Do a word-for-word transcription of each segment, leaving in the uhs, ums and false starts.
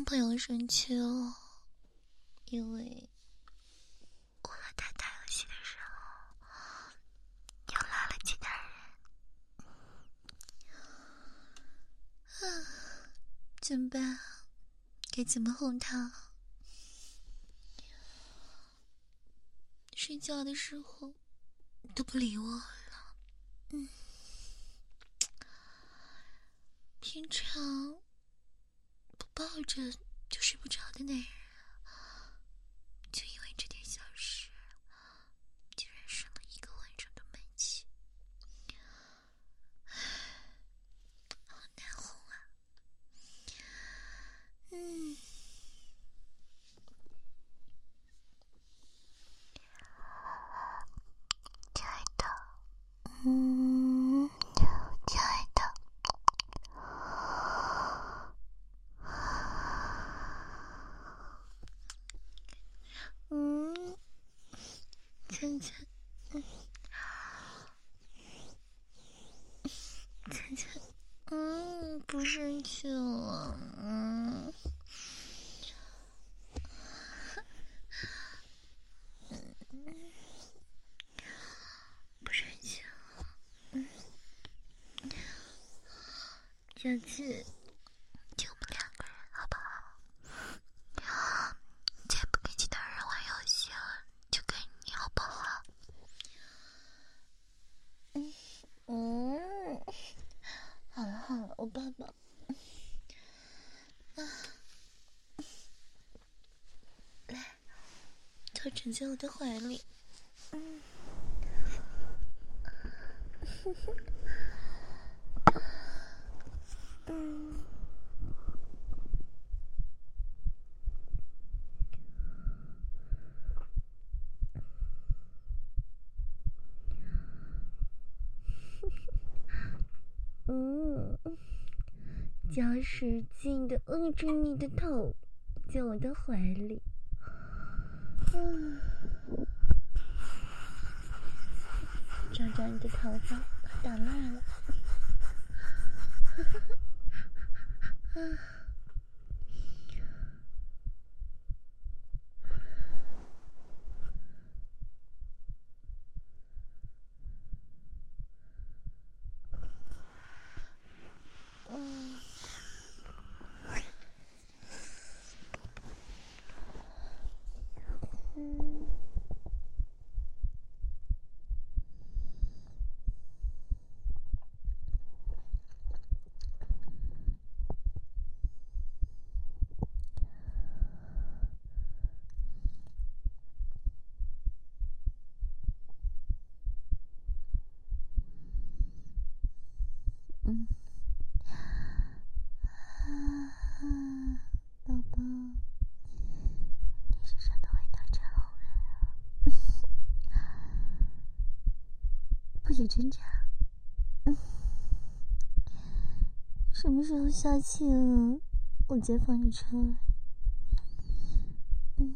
男朋友生气了，因为我和他打游戏的时候又拉了其他人。啊，怎么办？该怎么哄他？睡觉的时候都不理我了。嗯，平常不抱着就睡不着的男人，就因为这点小事，竟然生了一个晚上的闷气。好难哄啊。嗯，亲爱的，嗯，亲爱的，嗯，灿灿，嗯，灿灿，嗯，不生气了，嗯。不生气了，嗯。下次就我们两个人好不好？再不跟其他人玩游戏了，就跟你好不好？嗯嗯，好了好了，我抱抱。啊，来，都枕在我的怀里。嗯，嗯。嗯，脚使劲的摁住你的头，在我的怀里。嗯，抓抓你的头发，打烂了。嗯。嗯，嗯，嗯，啊，宝宝，你身上的味道真好闻啊！不许挣扎。嗯，什么时候下去了，我再放你出来。嗯，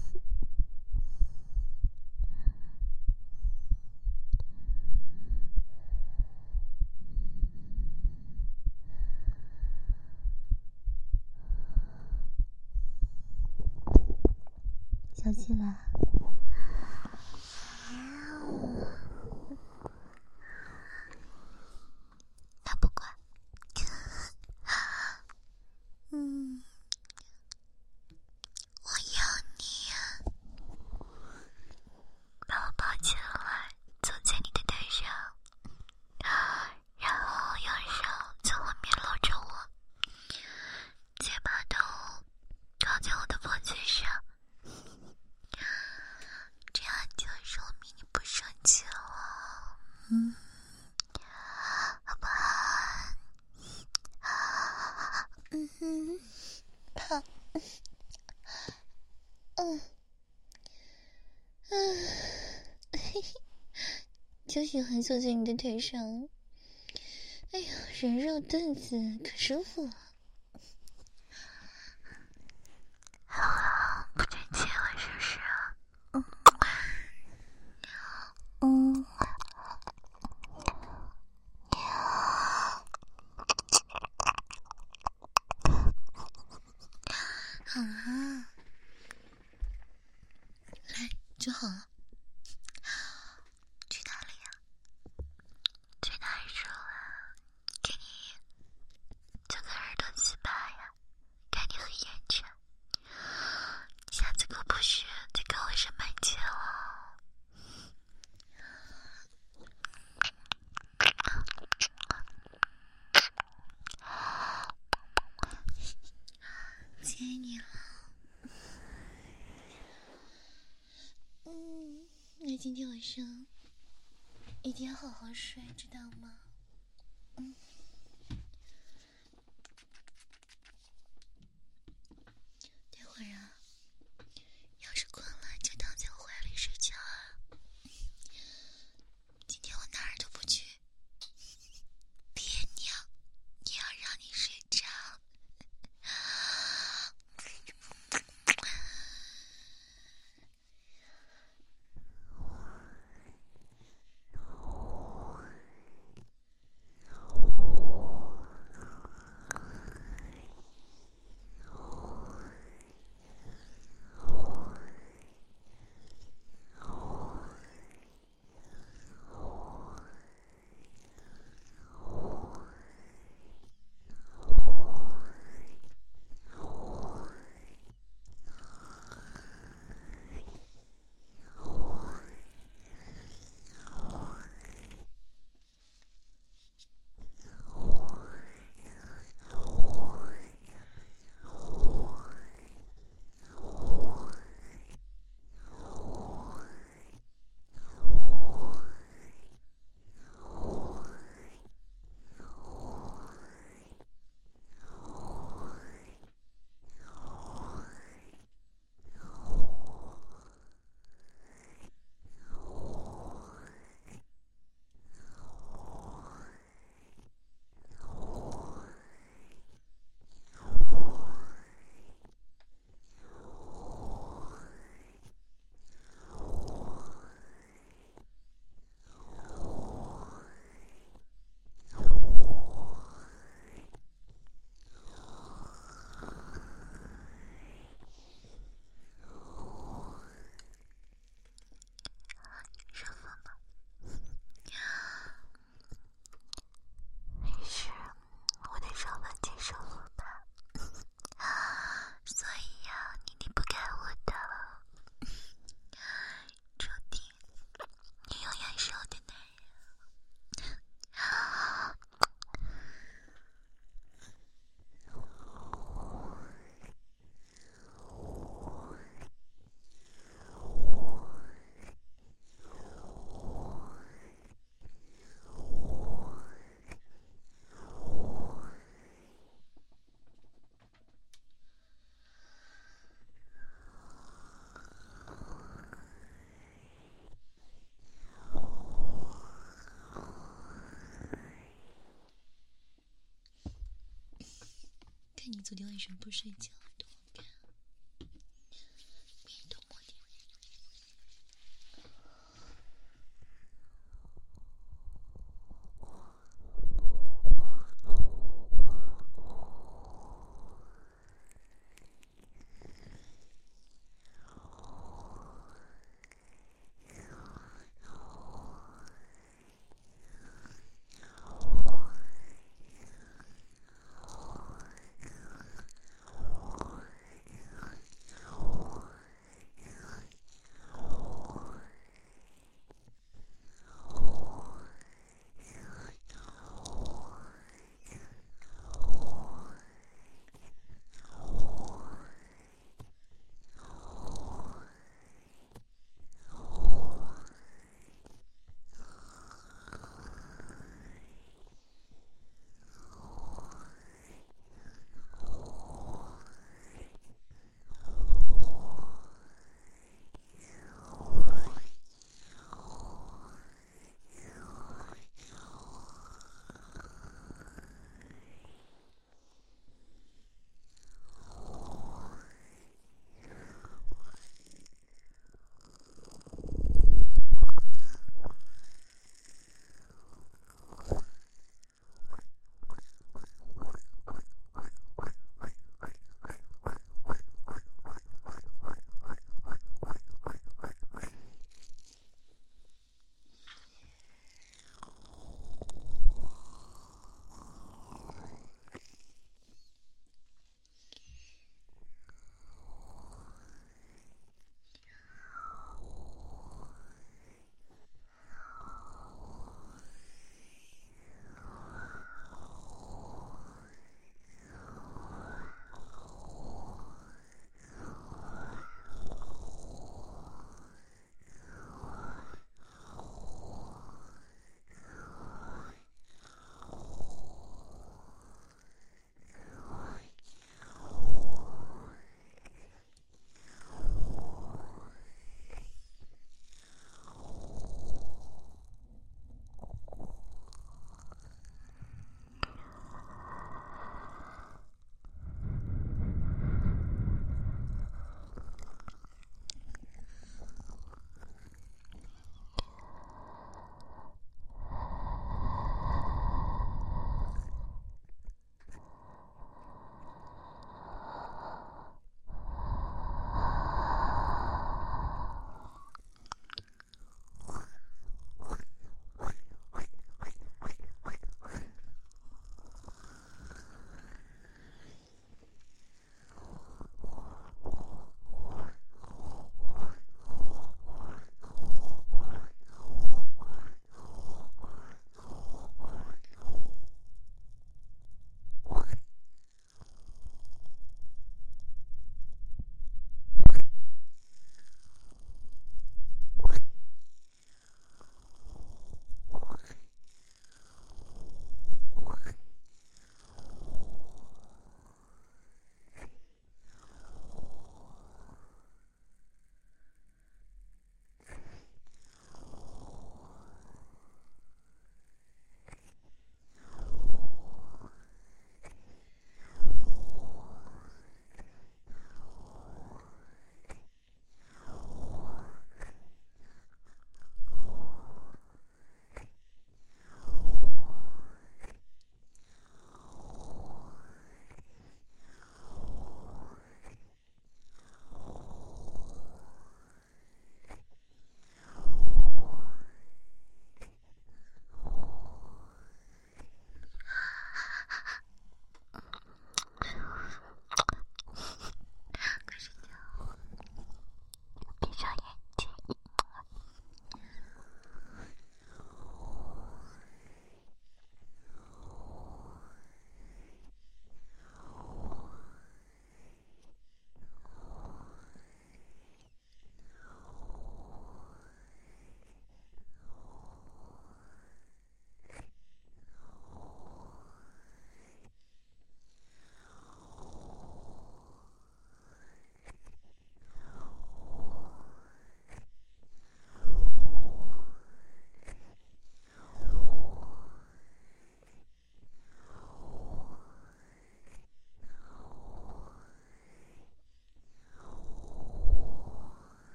小起来。他不管。嗯，我要你啊，把我抱起来，坐在你的腿上，然后用手在后面搂着我，再把头靠在我的脖子上，这样就说明你不生气了。嗯，好不好？嗯哼，好。嗯嗯，嘿嘿，就喜欢坐在你的腿上。哎呀，人肉凳子可舒服了。不争气了是不是啊？嗯嗯， 好了，来就好了。去哪里呀、啊？去哪里说啊？给你做个耳朵 S P A 呀，看你黑眼圈，下次可不许再跟我生闷气了。亲爱你了。嗯，那今天晚上一定要好好睡，知道吗？嗯。待会儿啊，要是困了就躺在我怀里睡觉啊。今天我哪儿都不去，别扭也要让你睡着。你昨天晚上不睡觉，